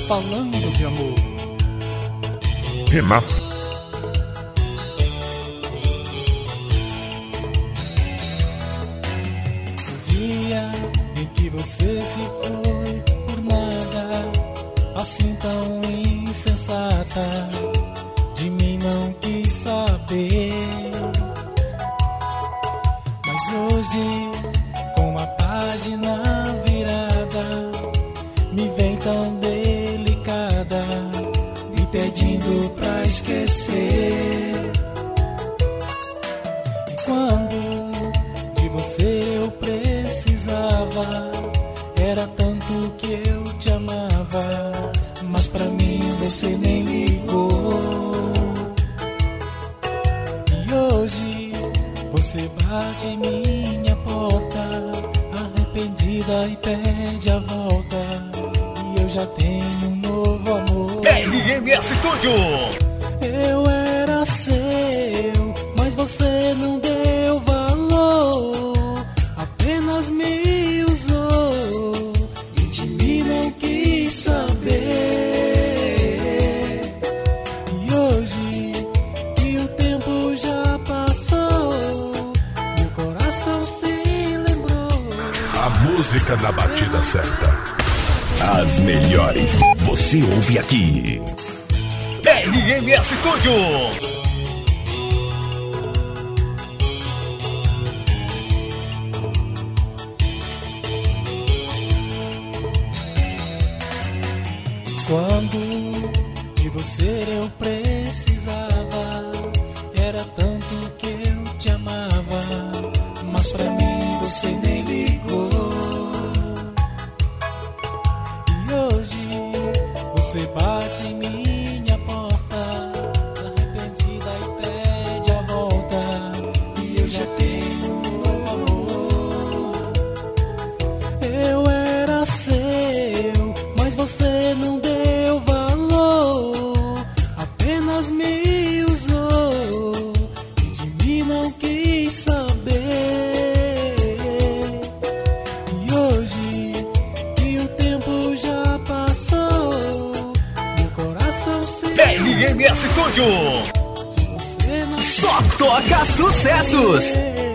falando de amor. Renato. O dia em que você se foi por nada, assim tão insensata, de mim não quis saber. Mas hoje, com a página virada, me vem tão delicada, me pedindo pra esquecer. E quando de você eu precisava, era tanto que eu te amava, mas pra mim você nem ligou. E hoje você bate em minha porta, arrependida, e pede a volta, e eu já tenho um novo amor. RMS Studio. Eu era seu, mas você não deu valor, apenas me usou e de mim não quis saber. E hoje que o tempo já passou, meu coração se lembrou. A música na batida certa. As melhores você ouve aqui. RMS Studio. Quando de você eu precisava, era tanto que eu te amava, mas pra mim você nem ligou. E hoje você bate em minha porta, arrependida, e pede a volta, e eu já tenho um novo amor. Eu era seu, mas você não deu valor, apenas me usou e de mim não quis saber. E hoje que o tempo já passou, meu coração se RMS Studio. você não Só toca sucessos.